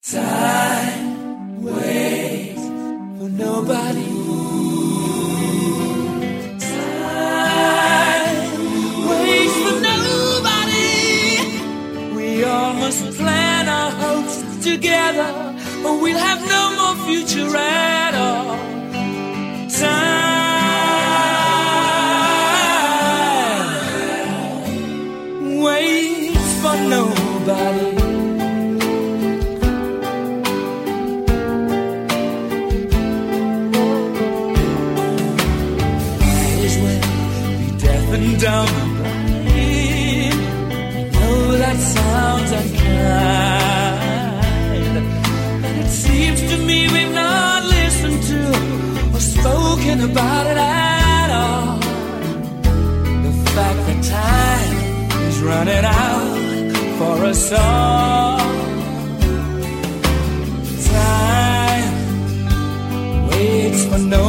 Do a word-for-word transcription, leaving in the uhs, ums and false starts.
Time waits for nobody. Time waits for nobody. We all must plan our hopes together, or we'll have no more future at all. Time waits for nobody. Down the line, know that sounds unkind, but it seems to me we've not listened to or spoken about it at all. The fact that time is running out for us all. Time waits for no